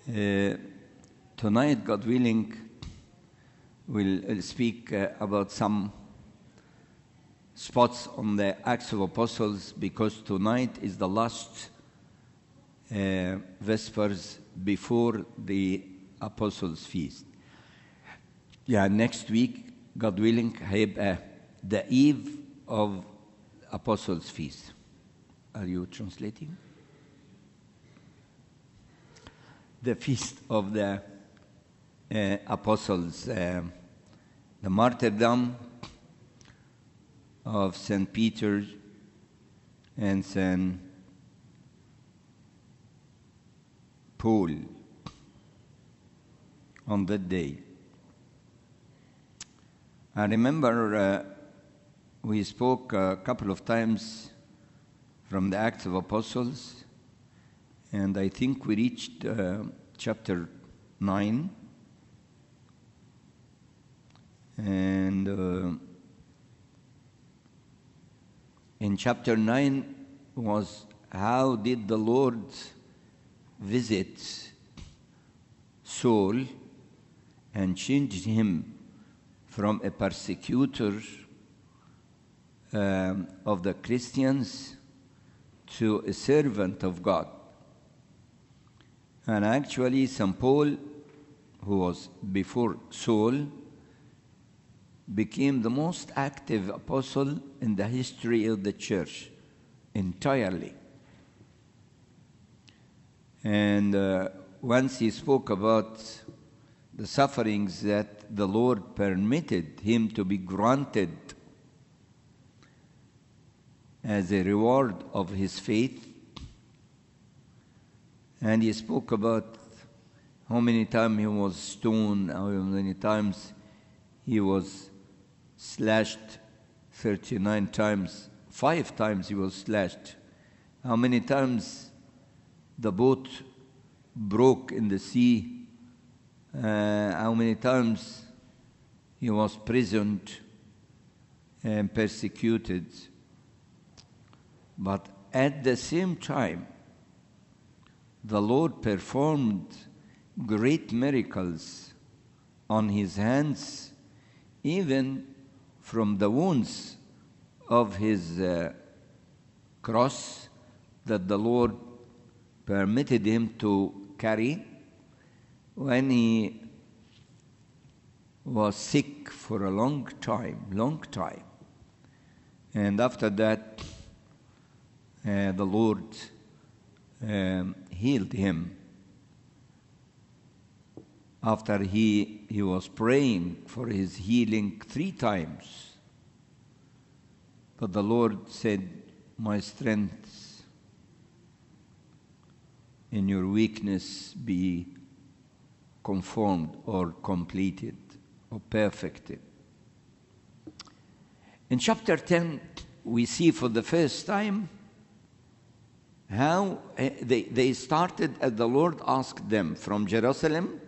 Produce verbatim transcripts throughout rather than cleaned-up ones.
Uh, tonight, God willing, we'll uh, speak uh, about some spots on the Acts of Apostles, because tonight is the last uh, Vespers before the Apostles' Feast. Yeah, next week, God willing, هيبقى the eve of Apostles' Feast. Are you translating? The feast of the uh, apostles, uh, the martyrdom of Saint Peter and Saint Paul on that day. I remember uh, we spoke a couple of times from the Acts of Apostles, and I think we reached uh, chapter nine. And uh, in chapter nine was how did the Lord visit Saul and change him from a persecutor um, of the Christians to a servant of God. And actually, Saint Paul, who was before Saul, became the most active apostle in the history of the church entirely. And uh, once he spoke about the sufferings that the Lord permitted him to be granted as a reward of his faith. And he spoke about how many times he was stoned, how many times he was slashed, thirty-nine times, five times he was slashed, how many times the boat broke in the sea, uh, how many times he was imprisoned and persecuted. But at the same time, the Lord performed great miracles on his hands, even from the wounds of his uh, cross that the Lord permitted him to carry when he was sick for a long time, long time. And after that, uh, the Lord um, healed him. After he, he was praying for his healing three times. But the Lord said, my strength in your weakness be conformed or completed or perfected. In chapter ten, we see for the first time how uh, they, they started as the Lord asked them from Jerusalem,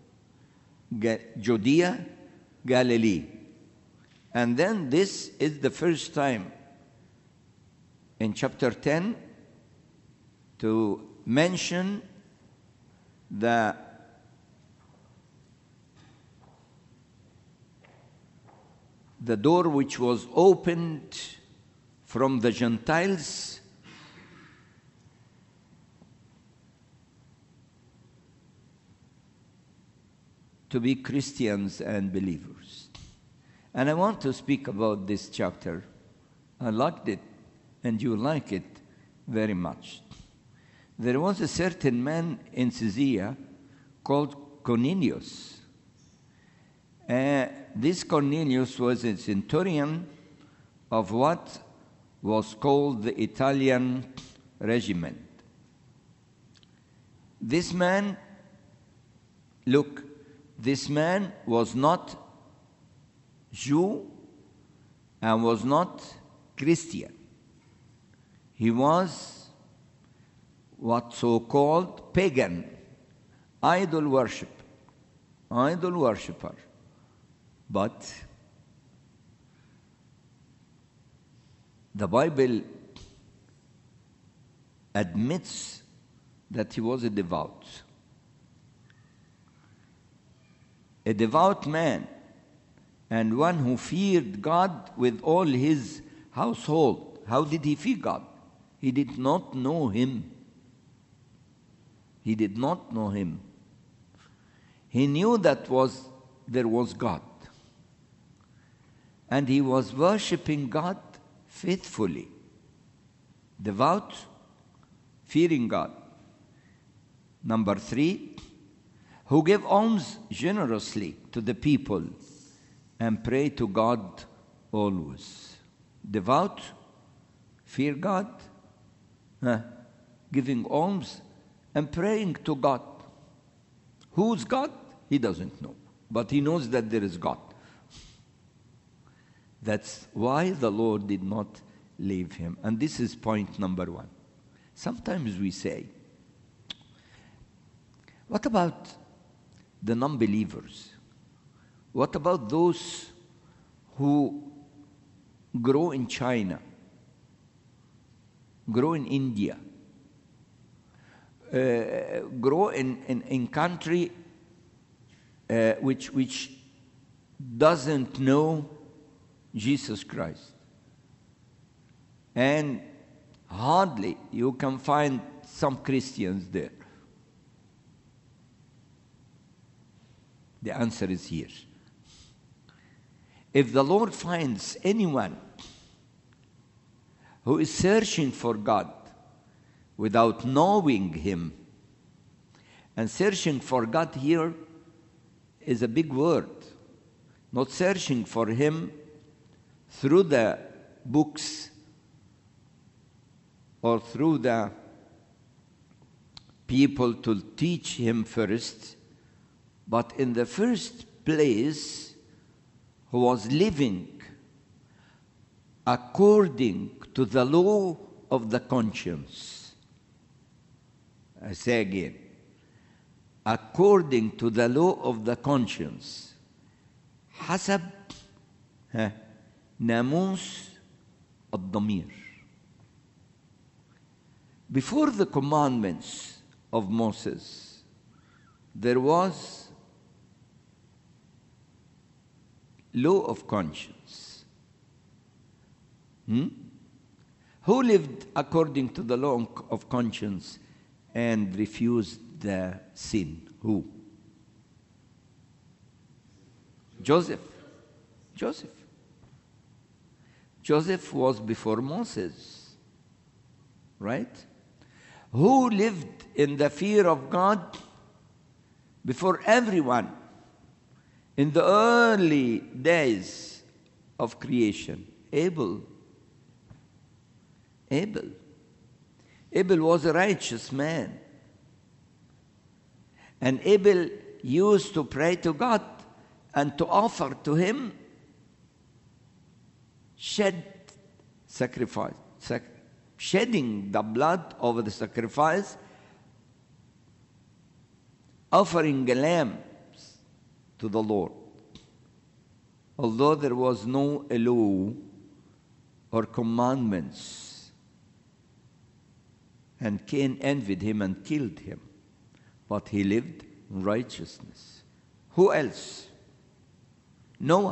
Judea, Galilee. And then this is the first time in chapter ten to mention the the door which was opened from the Gentiles to be Christians and believers. And I want to speak about this chapter. I liked it, and you like it very much. There was a certain man in Caesarea called Cornelius. Uh, this Cornelius was a centurion of what was called the Italian regiment. This man, look, this man was not Jew and was not Christian. He was what so-called pagan, idol worship, idol worshipper. But the Bible admits that he was a devout. a devout man, and one who feared God with all his household. How did he fear God? He did not know him. He did not know him. He knew that was there was God. And he was worshiping God faithfully, devout, fearing God. Number three, who gave alms generously to the people and pray to God always. Devout, fear God, huh? Giving alms and praying to God. Who's God? He doesn't know, but he knows that there is God. That's why the Lord did not leave him. And this is point number one. Sometimes we say, what about the non-believers? What about those who grow in China, grow in India, uh, grow in, in, in country uh, which, which doesn't know Jesus Christ? And hardly you can find some Christians there. The answer is here. If the Lord finds anyone who is searching for God without knowing Him, and searching for God here is a big word, not searching for Him through the books or through the people to teach Him first, but in the first place, who was living according to the law of the conscience. I say again, according to the law of the conscience, حسب ناموس الضمير. Before the commandments of Moses, there was law of conscience. Hmm? Who lived according to the law of conscience and refused the sin? Who? Joseph. Joseph. Joseph was before Moses, right? Who lived in the fear of God before everyone in the early days of creation? Abel. Abel. Abel was a righteous man. And Abel used to pray to God and to offer to Him shed sacrifice, sac- shedding the blood over the sacrifice, offering lambs to the Lord. Although there was no law or commandments, and Cain envied him and killed him, but he lived in righteousness. Who else? Noah.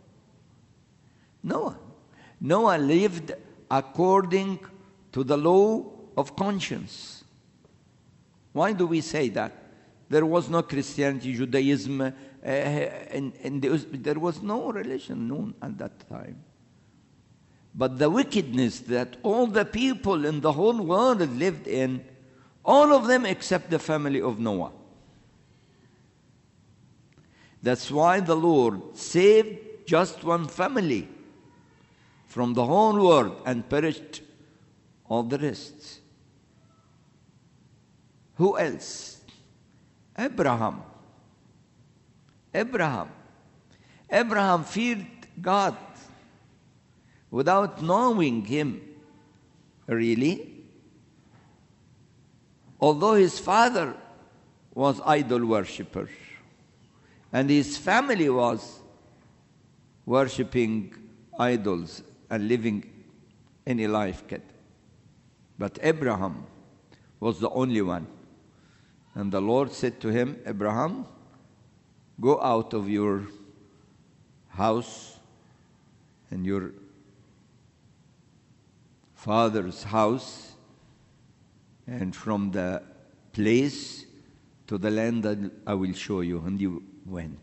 Noah. Noah lived according to the law of conscience. Why do we say that? There was no Christianity, Judaism, uh, and, and there, was, there was no religion known at that time. But the wickedness that all the people in the whole world lived in, all of them except the family of Noah. That's why the Lord saved just one family from the whole world and perished all the rest. Who else? Abraham. Abraham. Abraham feared God without knowing Him, really. Although his father was idol worshipper and his family was worshipping idols and living any life kid. But Abraham was the only one. And the Lord said to him, Abraham, go out of your house and your father's house, and from the place to the land that I will show you. And you went.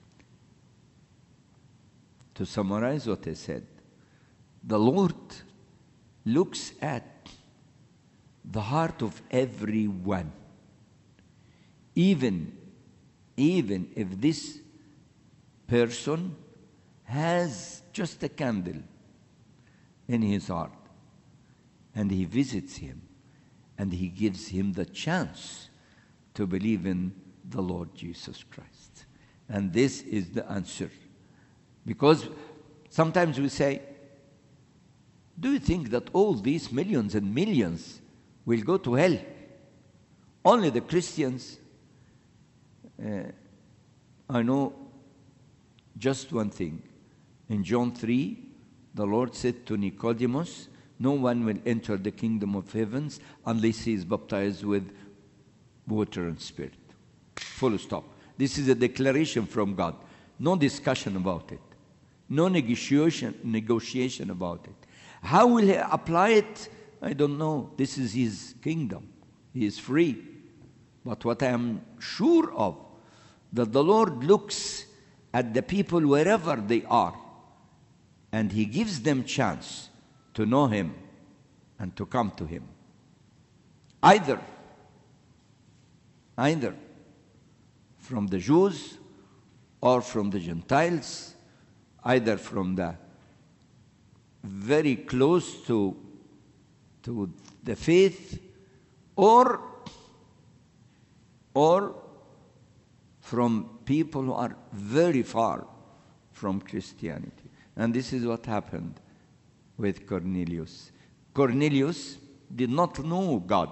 To summarize what I said, the Lord looks at the heart of everyone. Even, even if this person has just a candle in his heart, and he visits him, and he gives him the chance to believe in the Lord Jesus Christ. And this is the answer. Because sometimes we say, do you think that all these millions and millions will go to hell? Only the Christians? Uh, I know just one thing. In John three, the Lord said to Nicodemus, no one will enter the kingdom of heavens unless he is baptized with water and spirit. Full stop. This is a declaration from God. No discussion about it. No negotiation, negotiation about it. How will he apply it? I don't know. This is his kingdom. He is free. But what I am sure of, that the Lord looks at the people wherever they are, and he gives them chance to know him and to come to him. Either, either from the Jews or from the Gentiles, either from the very close to, to the faith, or, or from people who are very far from Christianity. And this is what happened with Cornelius. Cornelius did not know God.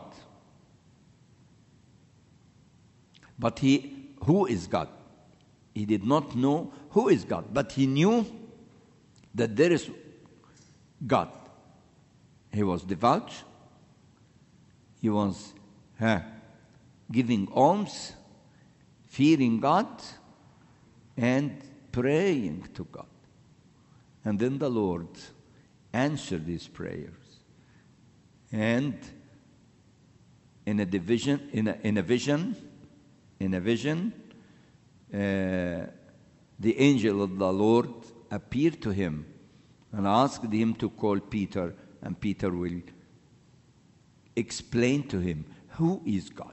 But he, who is God? He did not know who is God, but he knew that there is God. He was devout. He was huh, giving alms, fearing God, and praying to God. And then the Lord answered his prayers. And in a division, in a, in a vision, in a vision, uh, the angel of the Lord appeared to him and asked him to call Peter, and Peter will explain to him who is God.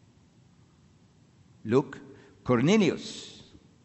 Look, Cornelius,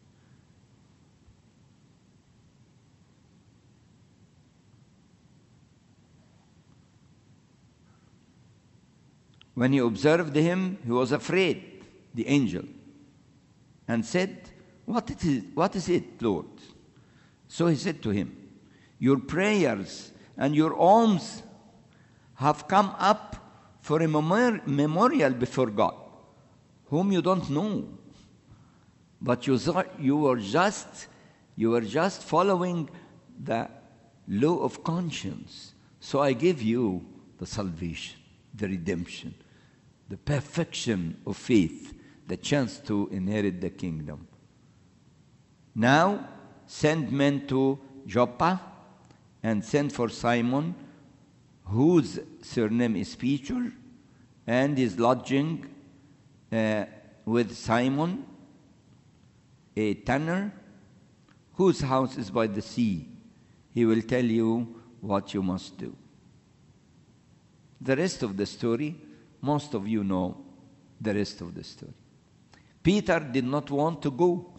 when he observed him, he was afraid, the angel, and said, What is it, what is it, Lord? So he said to him, your prayers and your alms have come up for a memorial before God, whom you don't know. But you, you were just you were just following the law of conscience. So I give you the salvation, the redemption, the perfection of faith, the chance to inherit the kingdom. Now send men to Joppa and send for Simon, whose surname is Peter, and is lodging uh, with Simon, a tanner, whose house is by the sea. He will tell you what you must do. The rest of the story, most of you know the rest of the story. Peter did not want to go.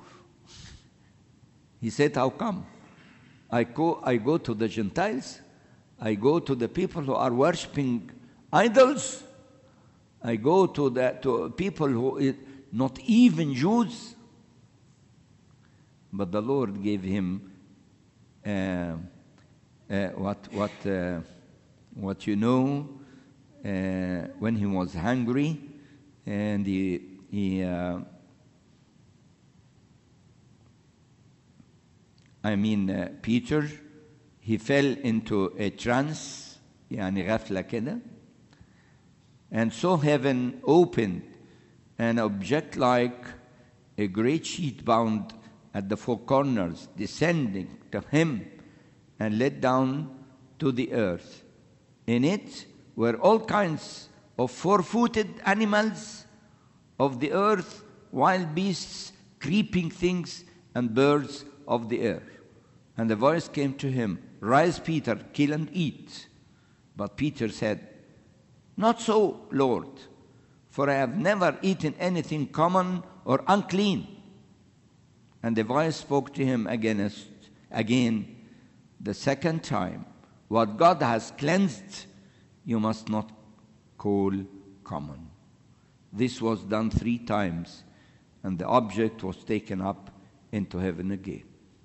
He said, how come? I go, I go to the Gentiles. I go to the people who are worshipping idols. I go to the to people who, not even Jews. But the Lord gave him uh, uh, what what uh, what you know uh, when he was hungry, and he he. Uh, I mean, uh, Peter, he fell into a trance, يعني غفلة كده, and saw heaven opened, and object like a great sheet bound at the four corners, descending to him and let down to the earth. In it were all kinds of four-footed animals of the earth, wild beasts, creeping things, and birds of the air. And the voice came to him, Rise, Peter, kill and eat. But Peter said, Not so, Lord, for I have never eaten anything common or unclean. And the voice spoke to him again, again the second time, What God has cleansed, you must not call common. This was done three times, and the object was taken up into heaven again.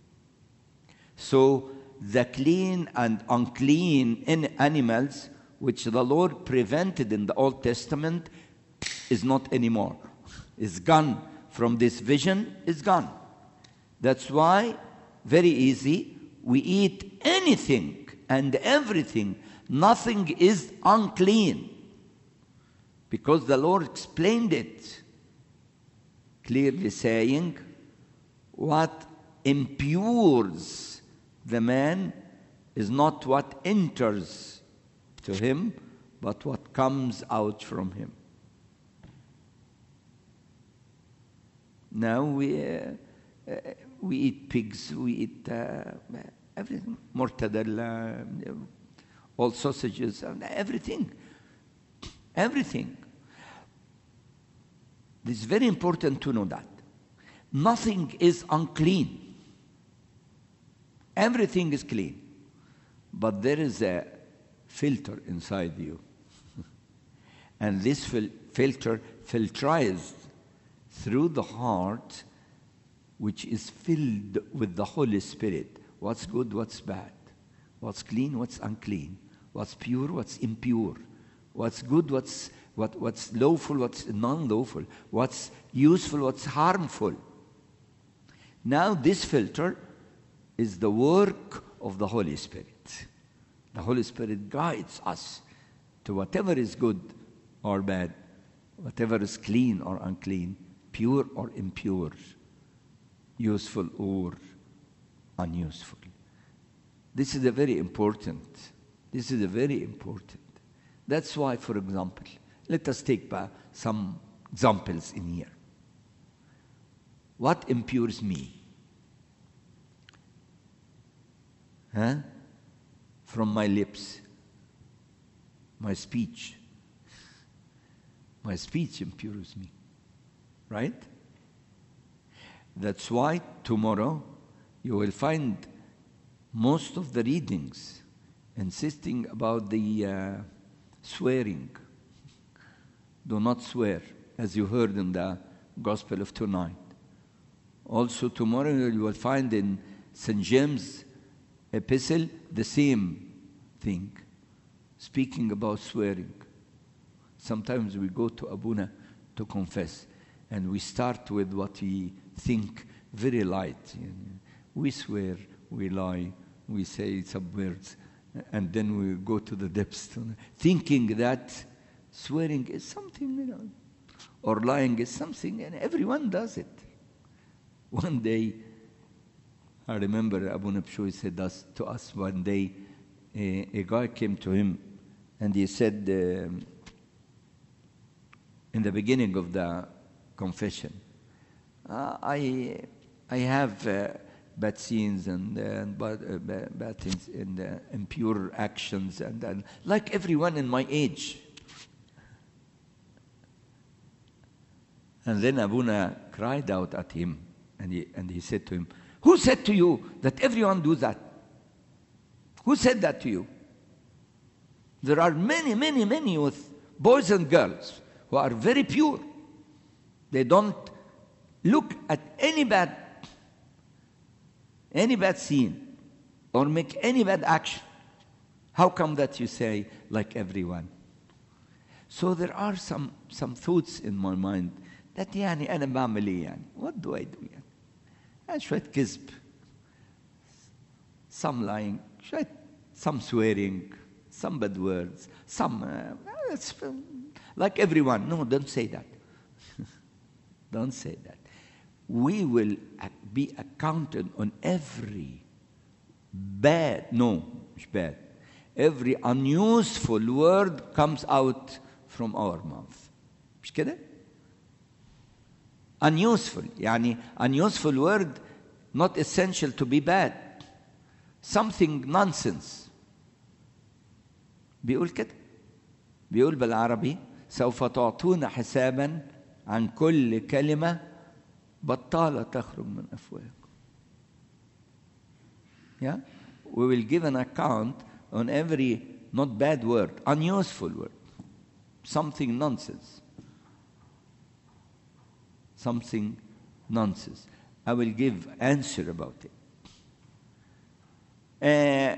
So the clean and unclean animals, which the Lord prevented in the Old Testament, is not anymore. It's gone from this vision, it's gone. That's why, very easy, we eat anything and everything. Nothing is unclean. Because the Lord explained it, clearly saying, what impures the man is not what enters to him, but what comes out from him. Now we uh, uh, we eat pigs, we eat uh, everything, mortadella, all sausages, everything, everything. This is very important to know that. Nothing is unclean. Everything is clean. But there is a filter inside you. And this fil- filter filterized through the heart, which is filled with the Holy Spirit. What's good, what's bad. What's clean, what's unclean. What's pure, what's impure. What's good, what's what, what's lawful, what's non-lawful. What's useful, what's harmful. Now this filter is the work of the Holy Spirit. The Holy Spirit guides us to whatever is good or bad, whatever is clean or unclean, pure or impure, useful or unuseful. This is a very important. This is a very important. That's why, for example, let us take some examples in here. What impures me? Huh? From my lips, my speech. My speech impures me, right? That's why tomorrow you will find most of the readings insisting about the uh, swearing. Do not swear, as you heard in the Gospel of tonight. Also tomorrow you will find in Saint James' epistle the same thing, speaking about swearing. Sometimes we go to Abuna to confess, and we start with what we think very light. We swear, we lie, we say some words, and then we go to the depths, thinking that swearing is something, you know, or lying is something, and everyone does it. One day, I remember Abu Nabshoy said us, to us one day, a, a guy came to him, and he said, um, in the beginning of the confession, uh, I I have uh, bad sins and, uh, and bad, uh, bad, bad things and uh, impure actions, and, and like everyone in my age. And then Abuna cried out at him, and he, and he said to him, who said to you that everyone does that? Who said that to you? There are many, many, many youth, boys and girls, who are very pure. They don't look at any bad, any bad scene or make any bad action. How come that you say, like everyone? So there are some, some thoughts in my mind that يعني أنا بعمل إيه يعني? What do I do يعني? And شوية كذب, some lying, شوية, some swearing, some bad words, some uh, like everyone. No, don't say that. Don't say that. we will be accounted on every bad, no, مش bad, every unuseful word comes out from our mouth. مش كده؟ Unuseful, يعني unuseful word not essential to be bad. Something nonsense. بيقول كده. بيقول بالعربي سوف تعطون حسابا عن كل كلمة بطالة تخرج من أفواهكم. Yeah? We will give an account on every not bad word, unuseful word, something nonsense. Something nonsense. I will give answer about it. Uh,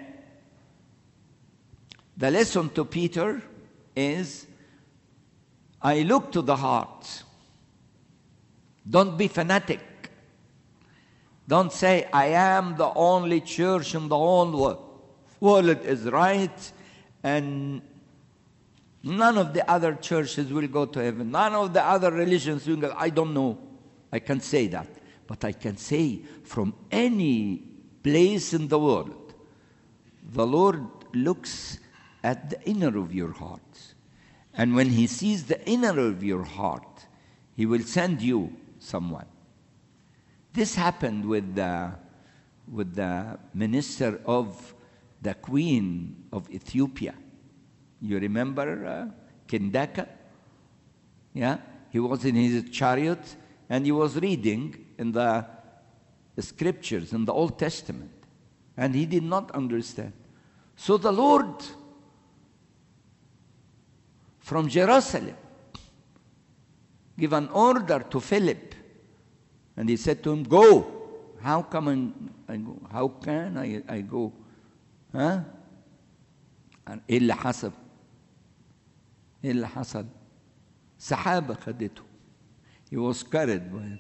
the lesson to Peter is, I look to the heart. Don't be fanatic. Don't say, I am the only church in the whole world. World is right, and none of the other churches will go to heaven. None of the other religions will go. I don't know. I can't say that. But I can say from any place in the world, the Lord looks at the inner of your heart. And when He sees the inner of your heart, He will send you someone. This happened with the, with the minister of the Queen of Ethiopia. You remember uh, Kendaka? Yeah? He was in his chariot and he was reading in the, the scriptures, in the Old Testament. And he did not understand. So the Lord, from Jerusalem, gave an order to Philip. And he said to him, go. How come I go? How can I, I go? Huh? And إيه اللي حصل؟ إيه اللي حصل؟ سحابة خدته. He was carried by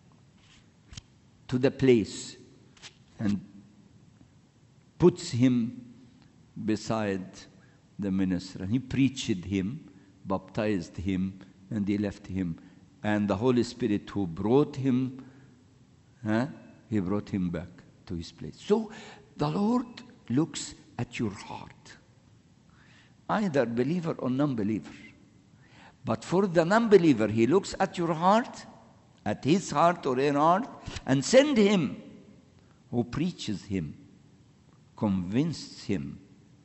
to the place and puts him beside the minister. And he preached him, baptized him, and he left him. And the Holy Spirit who brought him, huh, he brought him back to his place. So the Lord looks at your heart, either believer or non-believer. But for the non-believer, He looks at your heart, at his heart or her heart, and send him who preaches him, convinces him,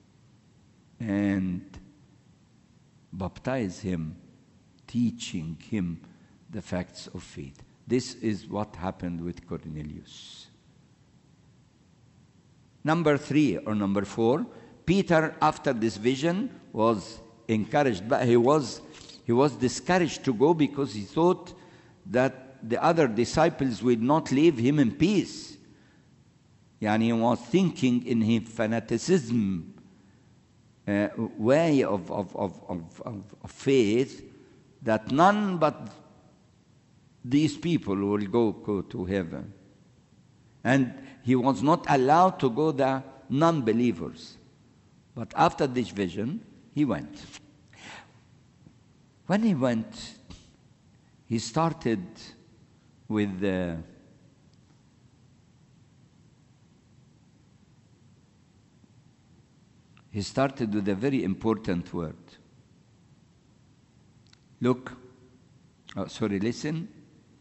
and baptize him, teaching him the facts of faith. This is what happened with Cornelius. Number three or number four, Peter, after this vision, was encouraged, but he was he was discouraged to go because he thought that the other disciples would not leave him in peace. Yani he was thinking in his fanaticism uh, way of, of, of, of, of faith that none but these people will go, go to heaven. And he was not allowed to go the non-believers. But after this vision, he went. When he went, he started with uh, he started with a very important word. Look, oh, sorry, listen.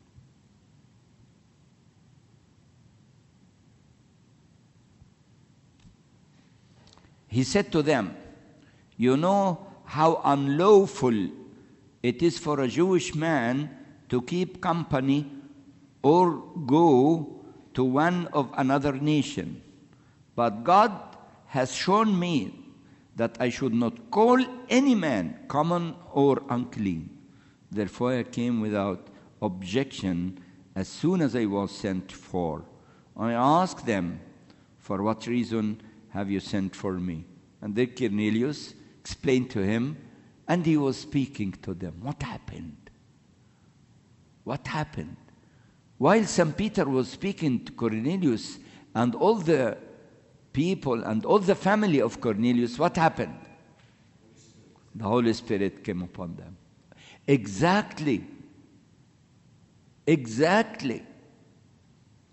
He said to them, you know how unlawful it is for a Jewish man to keep company or go to one of another nation. But God has shown me that I should not call any man common or unclean. Therefore I came without objection as soon as I was sent for. I asked them, for what reason have you sent for me? And then Cornelius explained to him, and he was speaking to them. What happened? What happened? While Saint Peter was speaking to Cornelius and all the people and all the family of Cornelius, what happened? The Holy Spirit came upon them. Exactly. Exactly.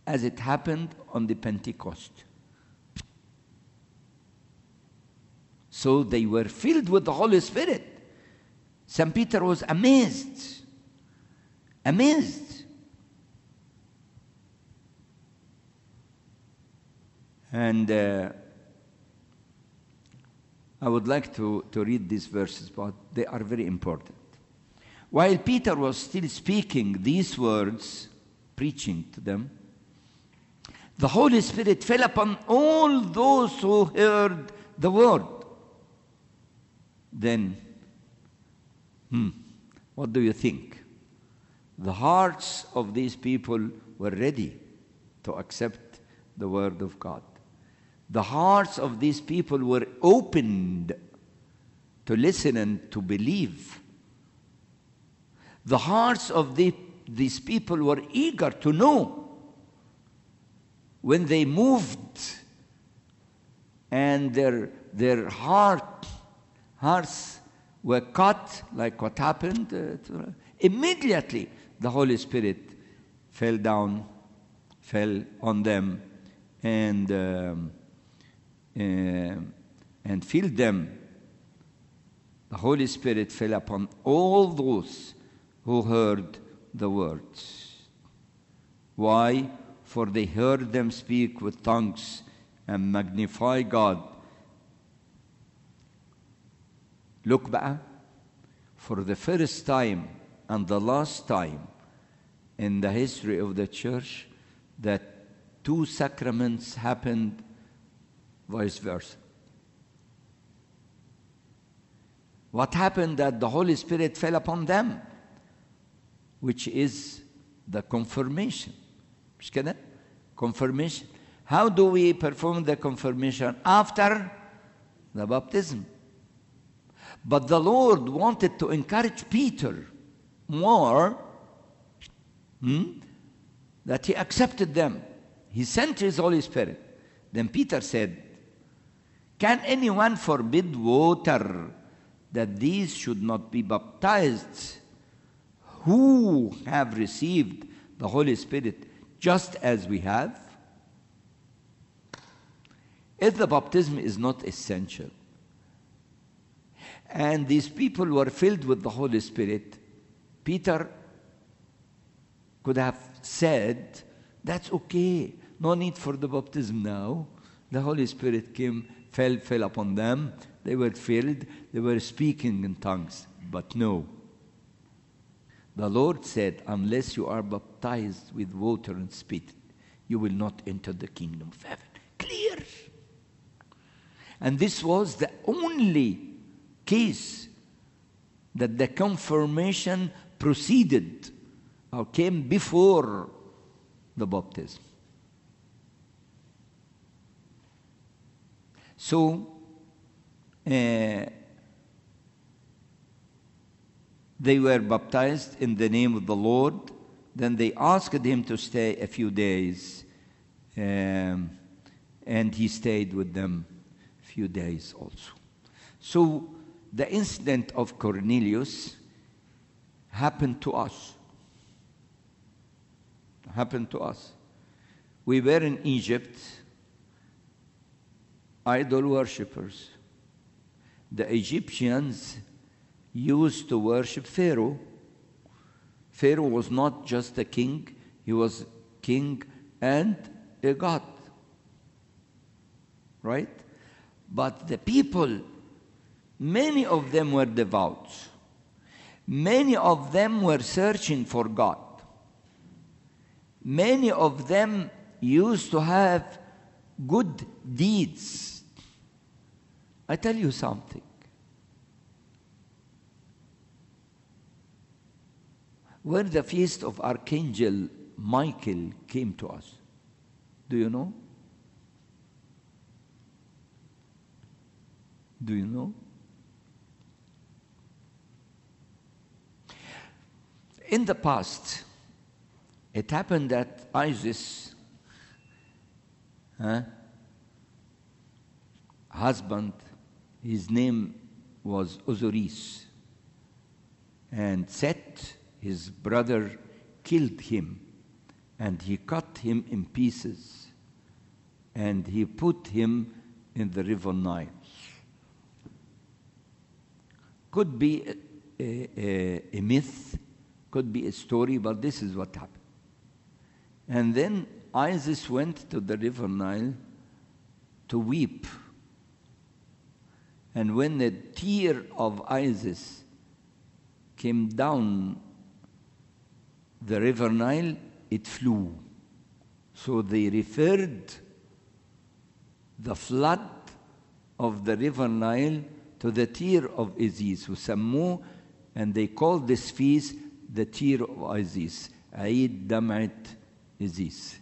as it happened on the Pentecost. So they were filled with the Holy Spirit. Saint Peter was amazed. Amazed. And uh, I would like to, to read these verses, but they are very important. While Peter was still speaking these words, preaching to them, the Holy Spirit fell upon all those who heard the word. Then, hmm, what do you think? The hearts of these people were ready to accept the word of God. The hearts of these people were opened to listen and to believe. The hearts of the, these people were eager to know. When they moved and their, their heart, hearts were cut, like what happened, uh, to, immediately the Holy Spirit fell down, fell on them, and um, uh, and filled them. The Holy Spirit fell upon all those who heard the words. Why? For they heard them speak with tongues and magnify God. Look بقى, for the first time and the last time in the history of the church that two sacraments happened vice versa. What happened? That the Holy Spirit fell upon them, which is the confirmation. مش كده? Confirmation. How do we perform the confirmation? After the baptism. But the Lord wanted to encourage Peter more, hmm, that he accepted them. He sent his Holy Spirit. Then Peter said, can anyone forbid water that these should not be baptized who have received the Holy Spirit just as we have? If the baptism is not essential, and these people were filled with the Holy Spirit, Peter could have said, that's okay, no need for the baptism now. The Holy Spirit came, fell, fell upon them, they were filled, they were speaking in tongues. But no. The Lord said, unless you are baptized with water and spirit, you will not enter the kingdom of heaven. Clear. And this was the only case that the confirmation proceeded or came before the baptism. So, uh, they were baptized in the name of the Lord. Then they asked him to stay a few days, um, and he stayed with them a few days also. So the incident of Cornelius happened to us. Happened to us. We were in Egypt, idol worshippers. The Egyptians used to worship Pharaoh. Pharaoh was not just a king, he was king and a god. Right? But the people, many of them were devout. Many of them were searching for God. Many of them used to have good deeds. I tell you something. When the feast of Archangel Michael came to us, do you know? Do you know? In the past, it happened that Isis, huh, husband, his name was Osiris, and Set, his brother, killed him and he cut him in pieces, and he put him in the river Nile. Could be a, a, a myth, could be a story, but this is what happened. And then Isis went to the river Nile to weep. And when the tear of Isis came down the river Nile, it flew. So they referred the flood of the river Nile to the tear of Isis, وسموه, and they called this feast the tear of Isis, عيد دمعة Isis.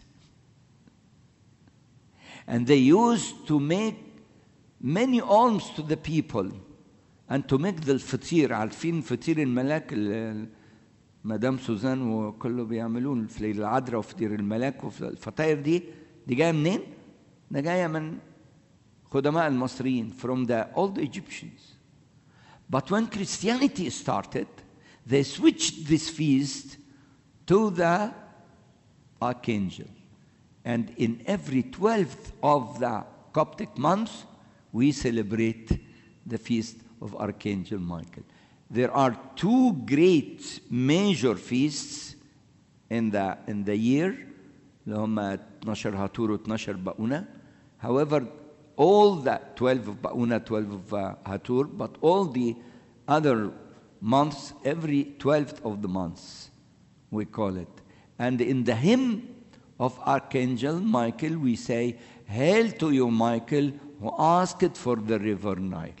And they used to make many alms to the people and to make the الفطير. عارفين فطير الملاك مدام سوزان وكله بيعملون في العذراء وفطير الملاك والفطاير دي دي جايه منين؟ ده جايه من خدماء المصريين, from the old Egyptians. But when Christianity started, they switched this feast to the Archangel. And in every twelfth of the Coptic month, we celebrate the feast of Archangel Michael. There are two great major feasts in the in the year, اللي هم اتناشر هاتور و اتناشر باؤونة. However, all the twelve of باؤونة, twelve of uh, Hatur, but all the other months, every twelfth of the months, we call it. And in the hymn of Archangel Michael, we say, "Hail to you, Michael, who asked for the river Nile."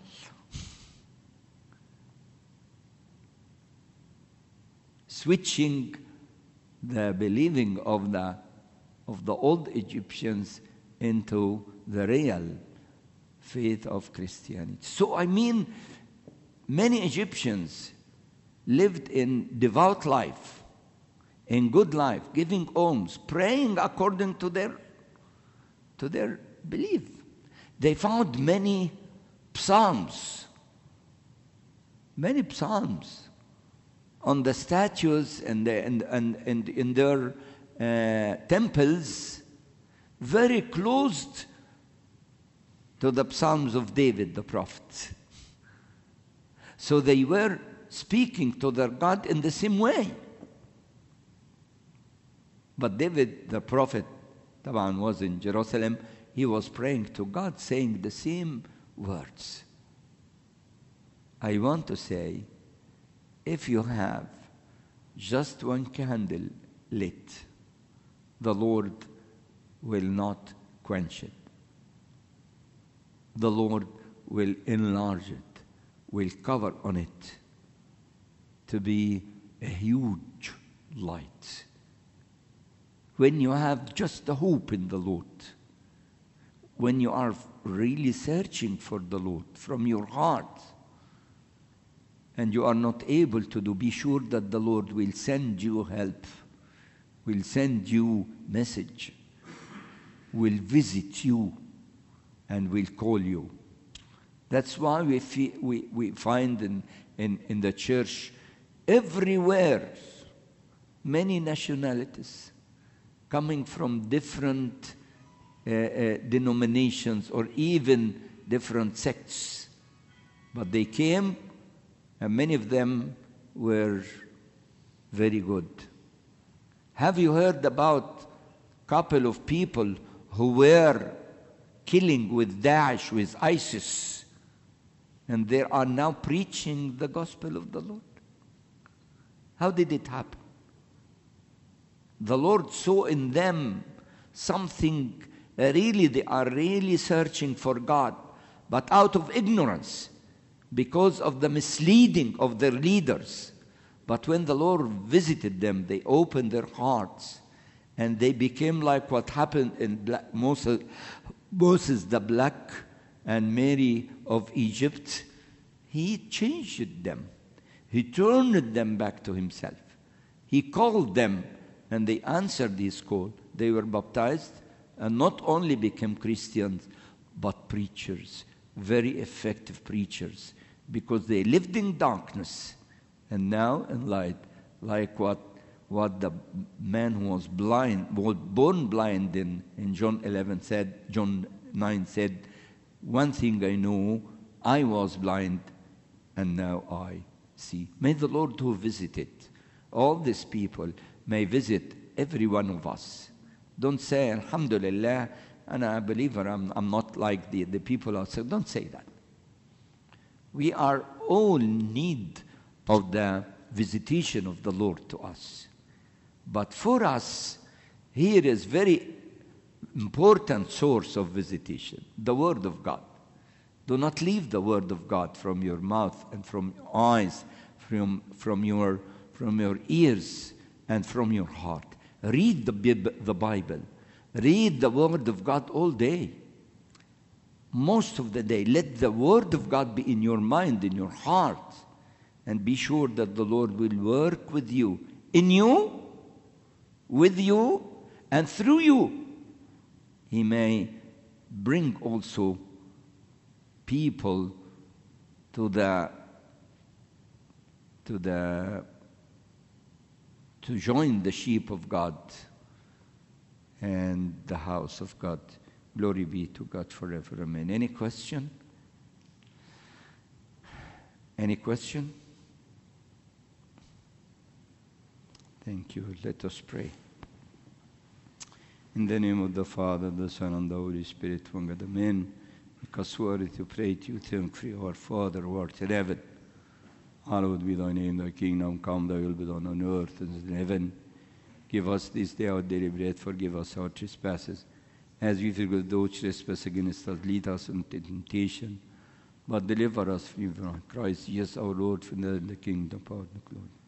Switching the believing of the of the old Egyptians into the real faith of Christianity. So I mean, many Egyptians lived in devout life, in good life, giving alms, praying according to their to their belief. They found many psalms, many psalms on the statues and, the, and, and, and in their uh, temples, very close to the Psalms of David, the prophet. So they were speaking to their God in the same way. But David, the prophet, طبعا, was in Jerusalem. He was praying to God, saying the same words. I want to say, if you have just one candle lit, the Lord will not quench it. The Lord will enlarge it, will cover on it to be a huge light. When you have just the hope in the Lord, when you are really searching for the Lord from your heart, and you are not able to do, be sure that the Lord will send you help, will send you message, will visit you, and will call you. That's why we, fee- we, we find in, in, in the church everywhere many nationalities coming from different uh, uh, denominations or even different sects. But they came, and many of them were very good. Have you heard about a couple of people who were killing with Daesh, with ISIS, and they are now preaching the gospel of the Lord? How did it happen? The Lord saw in them something, uh, really, they are really searching for God, but out of ignorance, because of the misleading of their leaders. But when the Lord visited them, they opened their hearts, and they became like what happened in Black, Moses, Moses the Black and Mary of Egypt. He changed them. He turned them back to himself. He called them, and they answered his call. They were baptized and not only became Christians, but preachers, very effective preachers, because they lived in darkness and now in light, like what what the man who was blind, was born blind in, in John eleven said, John nine said, one thing I know, I was blind and now I see. May the Lord who visited all these people may visit every one of us. Don't say, Alhamdulillah, and a believer, I'm, I'm not like the, the people outside. Don't say that. We are all in need of the visitation of the Lord to us. But for us, here is very important source of visitation, the Word of God. Do not leave the Word of God from your mouth and from your eyes, from, from, your, from your ears and from your heart. Read the, the Bible. Read the Word of God all day. Most of the day. Let the Word of God be in your mind, in your heart. And be sure that the Lord will work with you, in you, with you, and through you. He may bring also people to the to the to join the sheep of God and the house of God. Glory be to God forever. Amen. Any question? Any question? Thank you. Let us pray. In the name of the Father, the Son, and the Holy Spirit, one God. Amen. Because worthy to pray to you, thank for our Father who art in heaven. Hallowed be thy name, thy kingdom come, thy will be done on earth as in heaven. Give us this day our daily bread, forgive us our trespasses, as we forgive those who trespass against us. Lead us into temptation, but deliver us from evil. Christ, yes, our Lord, from the kingdom, power, and glory.